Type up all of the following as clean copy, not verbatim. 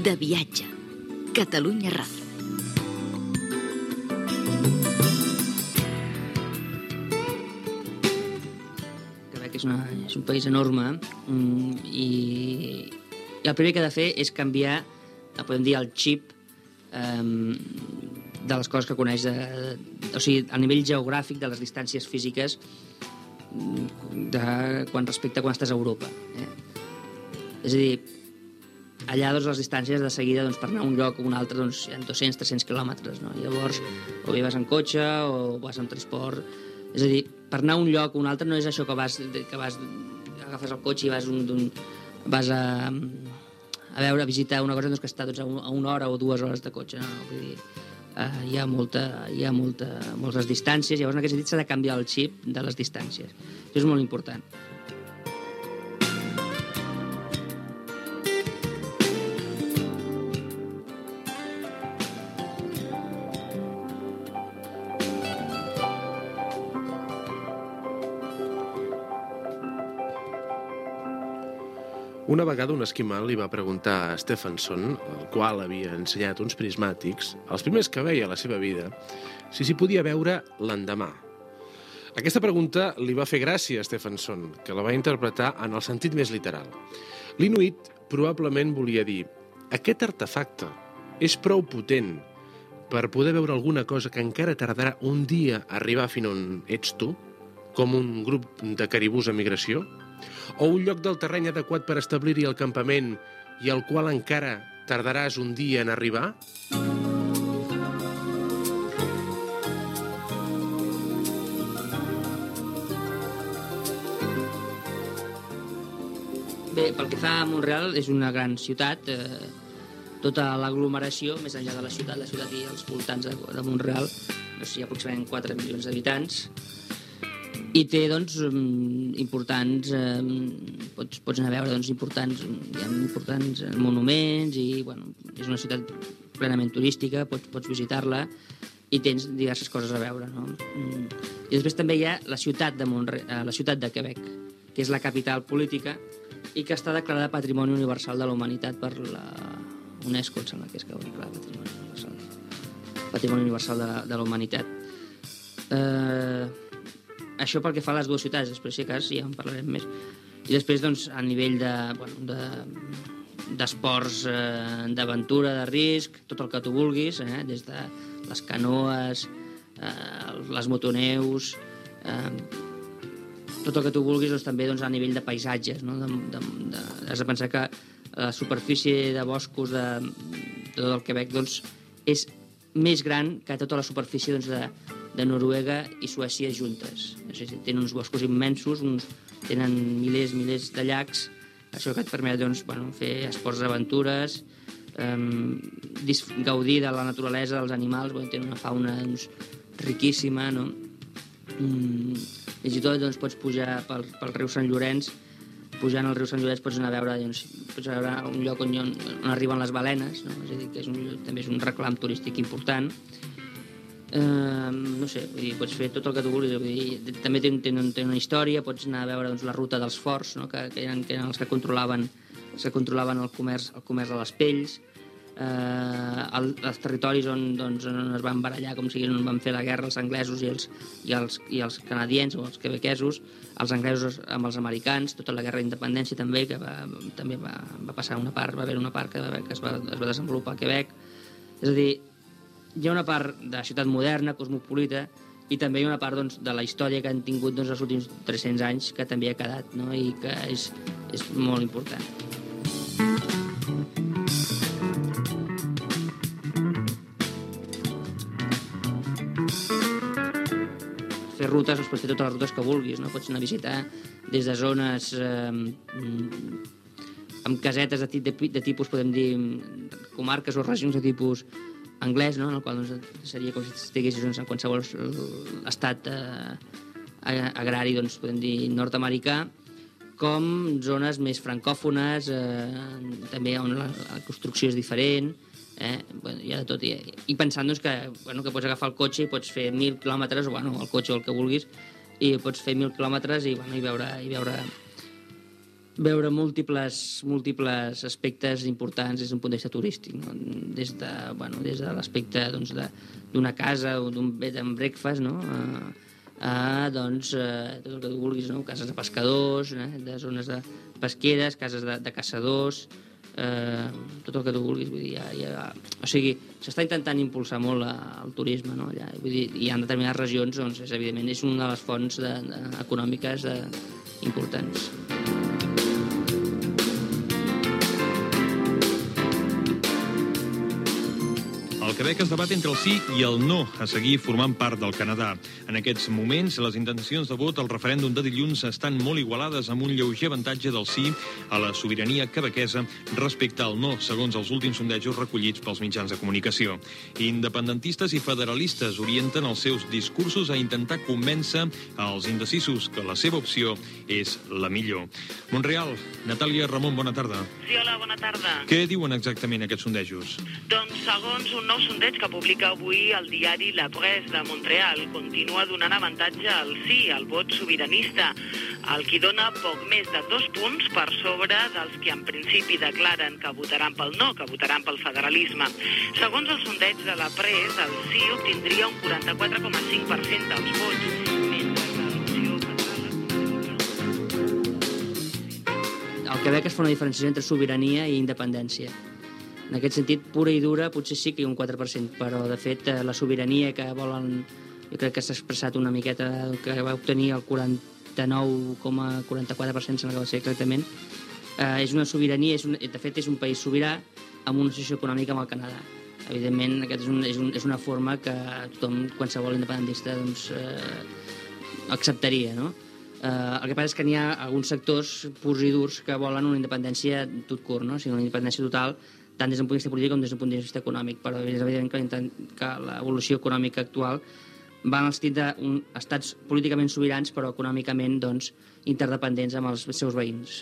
De viatge. Catalunya Ràdio. Quebec és un país enorme i el primer que ha de fer és canviar, podem dir, el xip de les coses que coneix, o sigui, a nivell geogràfic, de les distàncies físiques respecte a quan estàs a Europa. És a dir, allà les distàncies de seguida per anar a un lloc o un altre hi ha 200-300 quilòmetres. Llavors, o bé vas en cotxe o vas en transport. És a dir, per anar a un lloc o un altre no és això que agafes el cotxe i vas a visitar una cosa que està a una hora o 2 hores de cotxe. Vull dir, hi ha moltes distàncies, llavors en aquest sentit s'ha de canviar el xip de les distàncies. Això és molt important. Una vegada un esquimal li va preguntar a Stephenson, el qual havia ensenyat uns prismàtics, els primers que veia a la seva vida, si s'hi podia veure l'endemà. Aquesta pregunta li va fer gràcia a Stephenson, que la va interpretar en el sentit més literal. L'Inuit probablement volia dir: aquest artefacte és prou potent per poder veure alguna cosa que encara tardarà un dia a arribar fins on ets tu, com un grup de caribús en migració, o un lloc del terreny adequat per establir-hi el campament i al qual encara tardaràs un dia en arribar? Bé, pel que fa a Mont-real, és una gran ciutat. Tota l'aglomeració, més enllà de la ciutat i els voltants de Mont-real, hi ha aproximadament 4 milions d'habitants, i té, importants... Pots anar a veure, hi ha importants monuments i, és una ciutat plenament turística, pots visitar-la i tens diverses coses a veure, no? I després també hi ha la ciutat de Quebec, que és la capital política i que està declarada Patrimoni Universal de la Humanitat per la UNESCO, em sembla que és que ho declara Patrimoni Universal de la Humanitat. Això pel que fa a les dues ciutats, després si cas ja en parlarem més. I després, a nivell d'esports d'aventura, de risc, tot el que tu vulguis, des de les canoes, les motoneus, tot el que tu vulguis, també a nivell de paisatges. Has de pensar que la superfície de boscos de tot el Quebec és més gran que tota la superfície de Noruega i Suècia juntes. És a dir, tenen uns boscos immensos, tenen milers de llacs, això que et permet fer esports d'aventures, gaudir de la naturalesa, dels animals, tenen una fauna riquíssima, no? Fins i tot pots pujar pel riu Sant Llorenç, pujant al riu Sant Llorenç pots anar a veure un lloc on arriben les balenes, no? És a dir, que també és un reclam turístic important. No sé, pots fer tot el que tu vulguis. També té una història, pots anar a veure la ruta dels forts, que eren els que controlaven el comerç de les pells, els territoris on es van barallar, com si on van fer la guerra els anglesos i els canadiens o els quebequesos, els anglesos amb els americans, tota la guerra d'independència també, que també va passar una part, va haver una part que es va desenvolupar a Quebec. És a dir, hi ha una part de ciutat moderna, cosmopolita, i també hi ha una part de la història que han tingut els últims 300 anys que també ha quedat, no? I que és molt important. Fer rutes, pots fer totes les rutes que vulguis, no? Pots anar a visitar des de zones amb casetes de tipus, podem dir, comarques o regions de tipus anglès, no? En el qual seria com si estiguessis en qualsevol estat agrari, podem dir, nord-americà, com zones més francòfones, també on la construcció és diferent, hi ha de tot. I pensant que pots agafar el cotxe i pots fer 1.000 quilòmetres, o el cotxe o el que vulguis, i pots fer 1.000 quilòmetres i veure veure múltiples aspectes importants des d'un punt de vista turístic, no? Des de l'aspecte d'una casa o d'un bed and breakfast, no? Tot el que tu vulguis, no? Cases de pescadors, de zones de pesqueres, cases de caçadors, tot el que tu vulguis. Vull dir, o sigui, s'està intentant impulsar molt el turisme, no? Allà. Vull dir, hi ha determinades regions on, evidentment, és una de les fonts econòmiques importants. El Quebec es debat entre el sí i el no a seguir formant part del Canadà. En aquests moments, les intencions de vot al referèndum de dilluns estan molt igualades, amb un lleuger avantatge del sí a la sobirania quebequesa respecte al no, segons els últims sondejos recollits pels mitjans de comunicació. Independentistes i federalistes orienten els seus discursos a intentar convèncer als indecisos que la seva opció és la millor. Montreal, Natàlia Ramon, bona tarda. Sí, hola, bona tarda. Què diuen exactament aquests sondejos? Doncs, segons un nou sondeig que publica avui el diari La Presse de Montreal, continua donant avantatge al sí, al vot sobiranista, el qui dona poc més de 2 punts per sobre dels que en principi declaren que votaran pel no, que votaran pel federalisme. Segons el sondeig de La Presse, el sí obtindria un 44,5% dels vots, mentre que l'opció Al Quebec es fa una diferenciació entre sobirania i independència. En aquest sentit, pura i dura, potser sí que hi ha un 4%, però, de fet, la sobirania que volen, jo crec que s'ha expressat una miqueta, que va obtenir el 49,44%, sembla que va ser exactament, és una sobirania, de fet, és un país sobirà amb una associació econòmica amb el Canadà. Evidentment, aquesta és una forma que tothom, qualsevol independentista, acceptaria, no? El que passa és que n'hi ha alguns sectors purs i durs que volen una independència tot curt, no? O sigui, una independència total, tant des d'un punt de vista polític com des d'un punt de vista econòmic, però és evident que l'evolució econòmica actual va en el sentit d'estats políticament sobirans, però econòmicament interdependents amb els seus veïns.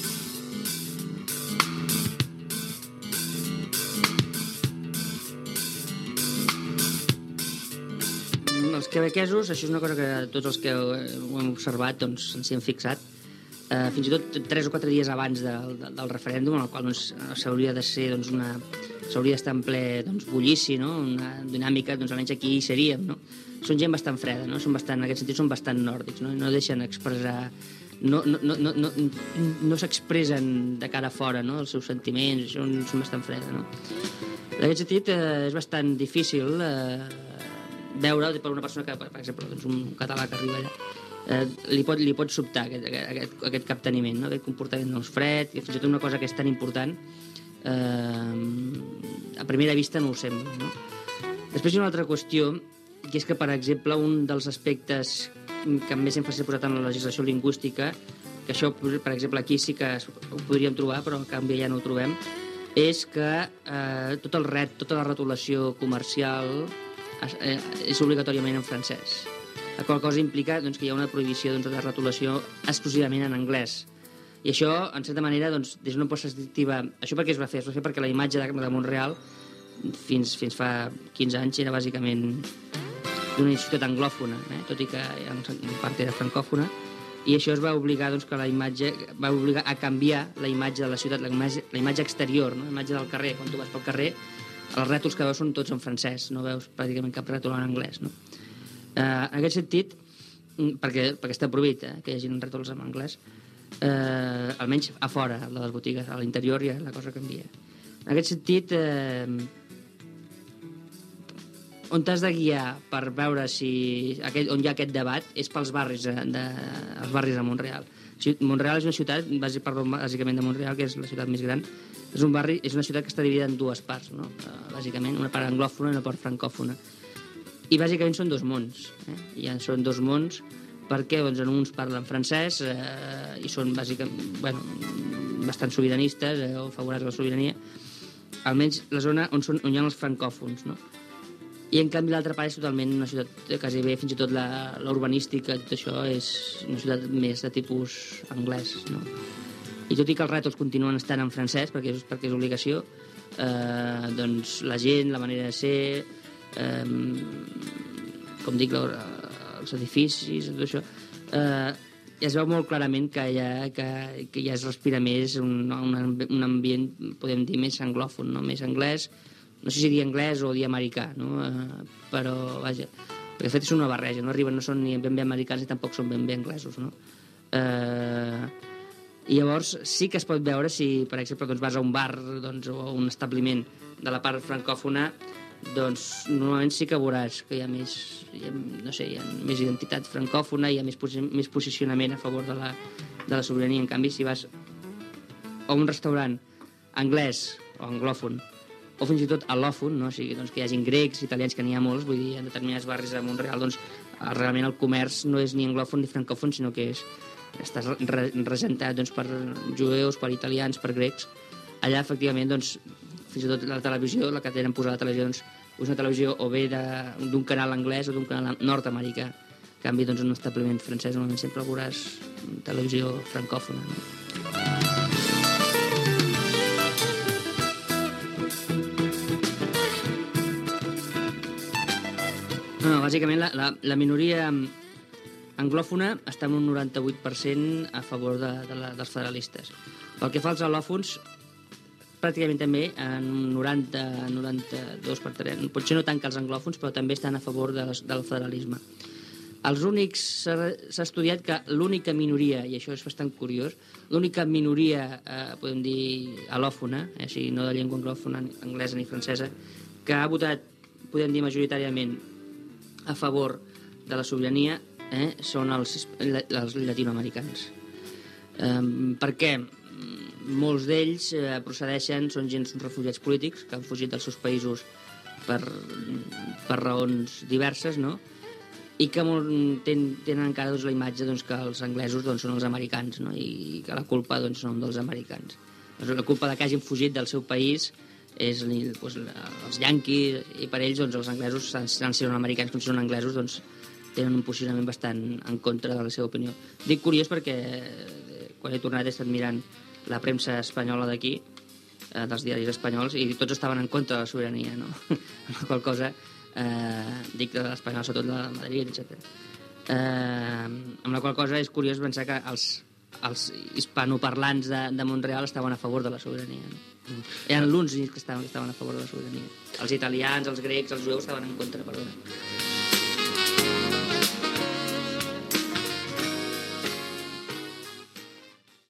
Els quebequesos, això és una cosa que tots els que ho hem observat ens hi hem fixat, fins i tot 3 o 4 dies abans del referèndum, en el qual s'hauria d'estar en ple bullici, no? Una dinàmica, almenys aquí hi seríem, no? Són gent bastant freda, no? En aquest sentit són bastant nòrdics, no? No deixen expressar, no s'expressen de cara a fora, no? Els seus sentiments, són bastant freda, no? En aquest sentit és bastant difícil veure per una persona que, per exemple, un català que arriba allà, li pot sobtar aquest capteniment, no? Aquest comportament fred, i fins i tot una cosa que és tan important a primera vista no ho sembla, no? Després hi ha una altra qüestió, que és que, per exemple, un dels aspectes que més èmfasi s'ha posat en la legislació lingüística, que això, per exemple, aquí sí que ho podríem trobar, però en canvi ja no ho trobem, és que tota la retolació comercial és obligatòriament en francès. La qual cosa implica que hi ha una prohibició de retolació exclusivament en anglès. I això, en certa manera, des d'una perspectiva... Això per què es va fer? Es va fer perquè la imatge de Montreal, fins fa 15 anys, era bàsicament d'una ciutat anglòfona, tot i que en part era francòfona, i això es va obligar va obligar a canviar la imatge de la ciutat, la imatge exterior, la imatge del carrer. Quan tu vas pel carrer, els rètols que veus són tots en francès, no veus pràcticament cap rètol en anglès, no? En aquest sentit, perquè està prohibit que hi hagi rètols en anglès, almenys a fora de les botigues, a l'interior ja la cosa canvia. En aquest sentit, on t'has de guiar per veure on hi ha aquest debat és pels barris de Montreal. Montreal és una ciutat, bàsicament de Montreal, que és la ciutat més gran, és una ciutat que està dividida en 2 parts, no? Bàsicament, una part anglòfona i una part francòfona. I bàsicament són 2 mons. Són 2 mons perquè en uns parlen francès i són bastant sobiranistes o favorables a la sobirania, almenys la zona on hi ha els francòfons, no? I en canvi l'altra part és totalment una ciutat quasi bé, fins i tot la urbanística, tot això és una ciutat més de tipus anglès, no? I tot i que els rètols continuen estant en francès, perquè és obligació, la gent, la manera de ser, com dic, els edificis, tot això, es veu molt clarament que ja es respira més un ambient, podem dir, més anglòfon, no? Més anglès, no sé si dir anglès o dir americà, no? Però, vaja, perquè de fet és una barreja, no són ni ben bé americans ni tampoc són ben bé anglesos, no? I llavors sí que es pot veure si, per exemple, doncs vas a un bar o a un establiment de la part francòfona, doncs normalment sí que veuràs que hi ha més, no sé, hi ha més identitat francòfona, hi ha més posicionament a favor de la sobirania. En canvi, si vas a un restaurant anglès o anglòfon, o fins i tot al·lòfon, no? O sigui, doncs, que hi hagi grecs, italians, que n'hi ha molts, vull dir, en determinats barris de Montreal, doncs realment el comerç no és ni anglòfon ni francòfon, sinó que està regentat doncs, per jueus, per italians, per grecs. Allà, efectivament, doncs, fins i tot la televisió, la que tenen posada a la televisió, doncs, és una televisió o bé d'un canal anglès o d'un canal nord-americà. En canvi, doncs, en un establiment francès normalment sempre veuràs televisió francòfona. No? No, bàsicament, la minoria anglòfona està en un 98% a favor dels federalistes. Pel que fa als al·lòfons, pràcticament també en un 92%. Potser no tant que els anglòfons, però també estan a favor del federalisme. Els únics... S'ha estudiat que l'única minoria, i això és bastant curiós, l'única minoria, podem dir, al·lòfona, o sigui, no de llengua anglòfona, anglesa ni francesa, que ha votat, podem dir, majoritàriament a favor de la sobirania, són els llatinoamericans. Per què? Molts d'ells són gens refugiats polítics que han fugit dels seus països per raons diverses, no? I que tenen encara la imatge que els anglesos són els americans, no? I que la culpa són dels americans. La culpa que hagin fugit del seu país és els yanquis, i per ells els anglesos, tant si són americans com si són anglesos, tenen un posicionament bastant en contra de la seva opinió. Dic curiós perquè quan he tornat he estat mirant la premsa espanyola d'aquí, dels diaris espanyols, i tots estaven en contra de la sobirania, no? Amb la qual cosa, dic de l'espanyol, sobretot de Madrid, etc. Amb la qual cosa és curiós pensar que els hispanoparlants de Montreal estaven a favor de la sobirania, no? Eren l'únics que estaven a favor de la sobirania. Els italians, els grecs, els jueus estaven en contra, perdona.